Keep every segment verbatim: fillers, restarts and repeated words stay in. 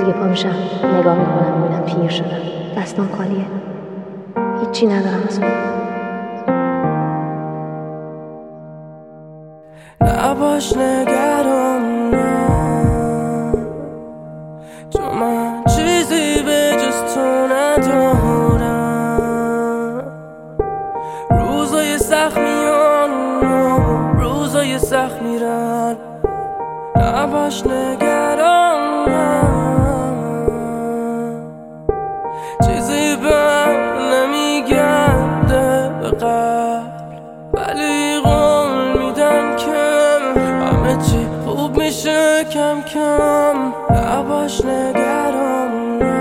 روزی که پا میشم نگاه میکنم میبینم پیر شدم، دستان خالیه، هیچی ندارم از اون. نباش نگران چون من چیزی به جز تو ندارم. روزای سخت میان روزای سخت میرن، نباش نگران چیزی به نمیگرده به قلب، ولی قول میدم که همه چی خوب میشه کم کم. نباش نگران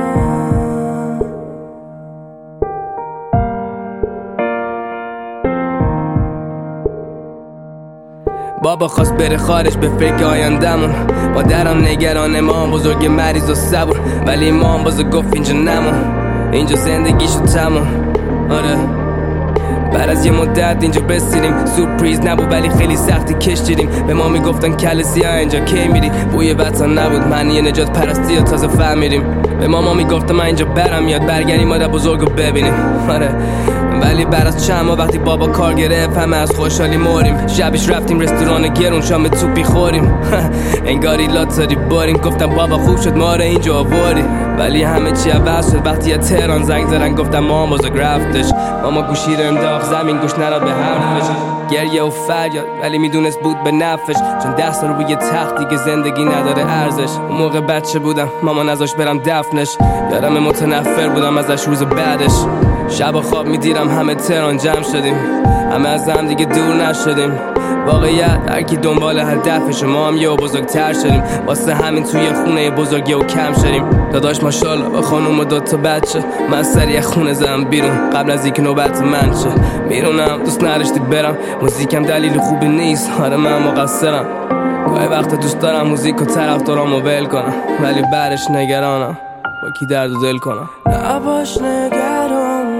بابا خواست بره خارج به فکر آیندمون، مادرم نگران ما بزرگ مریض و صبور، ولی ما باز گفت اینجا نمون، اینجا زندگی شد تموم. آره بعد از یه مدت اینجا بسیریم، سورپریز نبود ولی خیلی سختی کشیدیم. به ما میگفتن کل سیاه اینجا کی میری، بوی وطن نبود معنی نجات پرستی و تازه فهمیدیم. به ماما میگفتم من اینجا برم یاد برگردیم مادر بزرگو ببینیم. آره ولی بعد از چند ماه وقتی بابا کار گرفت همه از خوشحالی موریم. شبش رفتیم رستوران گرون شام توپی خوریم انگاری لاتاری باریم. گفتم بابا خوب شد ما رو اینجا آوردی، ولی همه چی عوض شد وقتی از تهران زنگ زدن گفتم ماما بزرگ رفتش. ماما گوشی رو انداخت زمین گوش نداد به حرفش، گریه و فریاد ولی میدونست بود به نفعش، چون ده سال روی تختی که زندگی نداره ارزش. اون موقع بچه بودم ماما نذاشت برم دفنش، یادم متنفر بودم ازش روز بعدش. شب خواب میدیرم همه تهران جمع شدیم، همه از هم دیگه دور نشدیم. واقعیت هر کی دنبال هدفشه، ما هم یه بزرگتر شدیم، واسه همین توی خونه بزرگی و کم شدیم. داداش ماشاءالله با خانوم و دوتا بچه، من سریع خونه زدم بیرون قبل از اینکه نوبت من شه. میرونم دوست نداشتی برم، موزیکم دلیل خوبی نیست، آره من مقصرم. گاهی وقت دوست دارم موزیک و طرفدارامو ول کنم، ولی بعدش نگرانم با کی درد و دل کنم. نباش نگران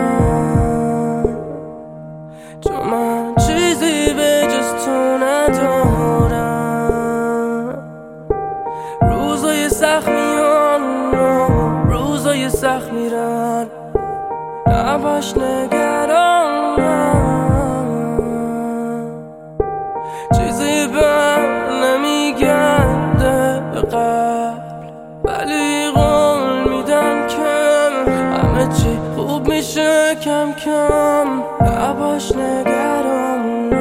چون من چیزی به جز تو ندارم. روزای سخت میان روزای سخت میرن، نباش نگران چیزی به نمیگرده به قلب، ولی قول میدم که همه چی خوب میشه کم کم. نباش نگران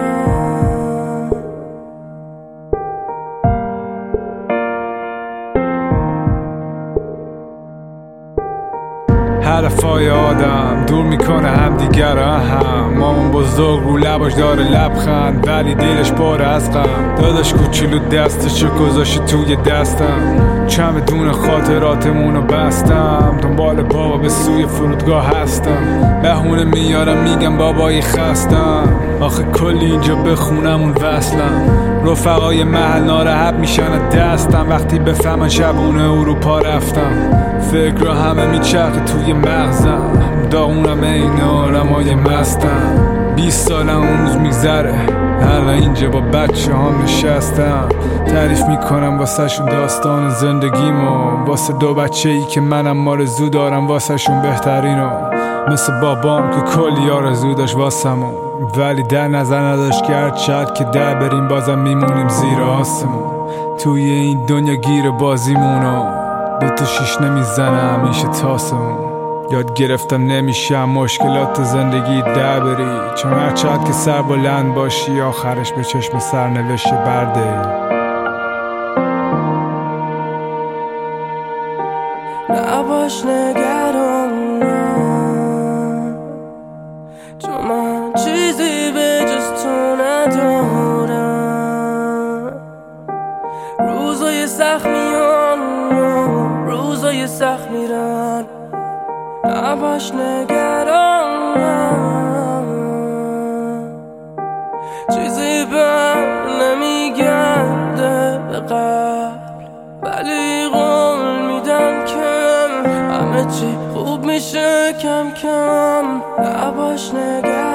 حرفای آدم دور میکنه هم دیگر هم. مامان بزرگ رو لباش داره لبخند ولی دلش پر از غم. داداش کوچولو دستشو گذاشت توی دستم، چمدون خاطراتمونو بستم. دنبال بابا به سوی فرودگاه هستم، بهونه میارم میگم بابایی خستم. آخه کلی اینجا بخونم اون وصلم، رفقای محل ناراحت میشن دستم وقتی بفهمن شبونه اروپا رفتم. فکر همه میچرخه توی مغزم، داغونم این آرمای مستم. بیست سالم اون روز میگذره، حالا اینجا با بچه هم نشستم. تعریف میکنم واسه شون داستان زندگیمو، واسه دو بچه ای که منم آرزو دارم واسه شون بهترینو. مثل بابام که کلی آرزو داشت واسمون، ولی در نظر نداشت که هر چقدر که در بریم بازم میمونیم زیر آسمون. توی این دنیا گیر بازیمونو دو تا شیش نمیزنم میشه تاسمون. یاد گرفتم نمیشم مشکلات زندگی در بری، چون هر چقدر که سر بلند باشی آخرش به چشم سرنوشت برده. نباش نگران چون من چیزی به جز تو ندارم. روزای سخت میان روزای سخت میرن، نباش نگران چیزی به نمیگرده به قلب، ولی قول میدم که همه چی خوب میشه کم کم. نباش نگران